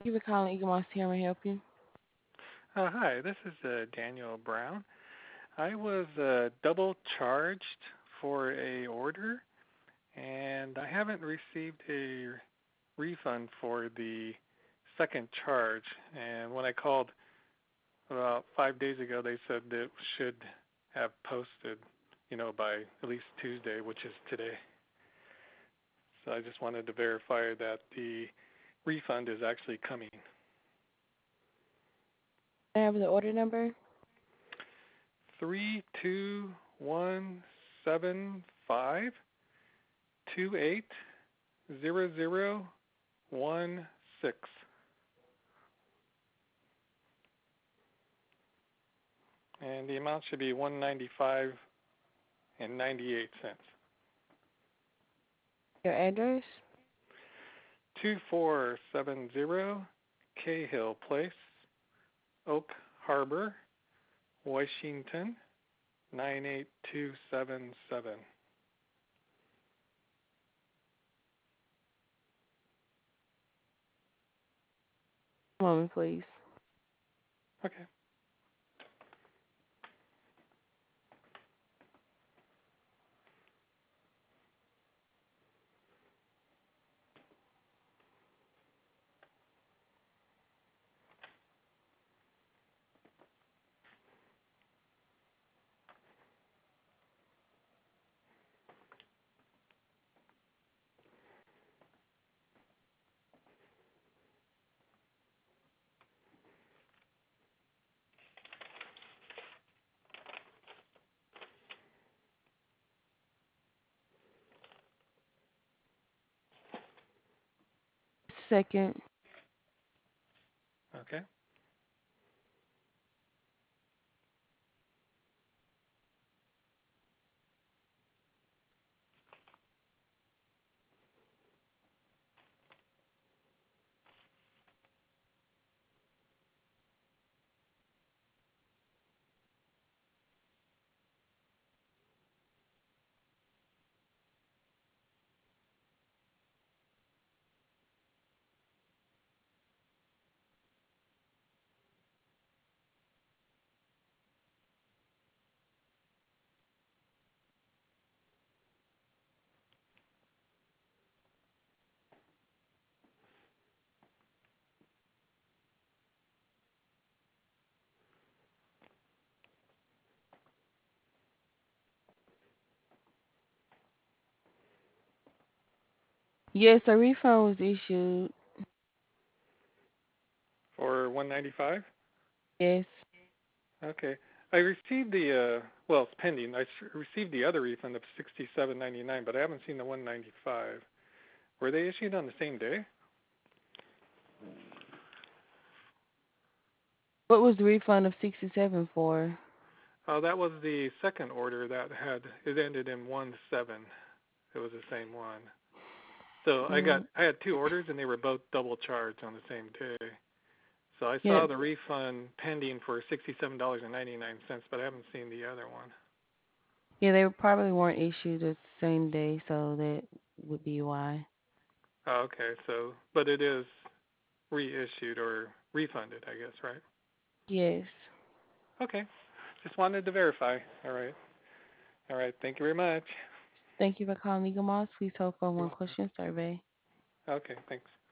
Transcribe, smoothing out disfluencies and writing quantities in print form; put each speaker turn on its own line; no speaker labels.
Thank you for calling Eagle Moss here. May I help you?
Hi, this is Daniel Brown. I was double charged for a order, and I haven't received a refund for the second charge. And when I called about 5 days ago, they said it should have posted, by at least Tuesday, which is today. So I just wanted to verify that the refund is actually coming.
I have the order number.
32175280016, and the amount should be 195.98 cents.
Your address.
2470 Cahill Place, Oak Harbor, Washington 98277.
One moment, please.
Okay.
Second.
Okay.
Yes, a refund was issued.
For 195.
Yes.
Okay. I received well, it's pending. Received the other refund of 67.99, but I haven't seen the 195. Were they issued on the same day?
What was the refund of 67 for?
Oh, that was the second order that it ended in 17. It was the same one. So
Mm,
I had two orders and they were both double charged on the same day. So I
yeah.
saw the refund pending for $67.99, but I haven't seen the other one.
Yeah, they probably weren't issued the same day, so that would be why.
Oh, okay. So, but it is reissued or refunded, I guess, right?
Yes.
Okay. Just wanted to verify. All right. All right. Thank you very much.
Thank you for calling Eagle Moss. Please hold for
You're
one
welcome.
question survey.
Okay. Thanks.